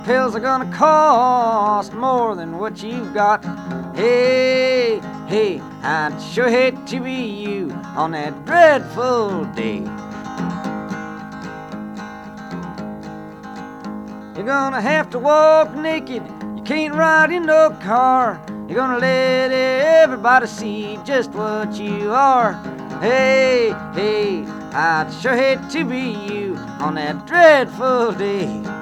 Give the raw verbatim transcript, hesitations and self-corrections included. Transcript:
Pills are gonna cost more than what you've got. Hey, hey, I'd sure hate to be you on that dreadful day. You're gonna have to walk naked, you can't ride in no car. You're gonna let everybody see just what you are. Hey, hey, I'd sure hate to be you on that dreadful day.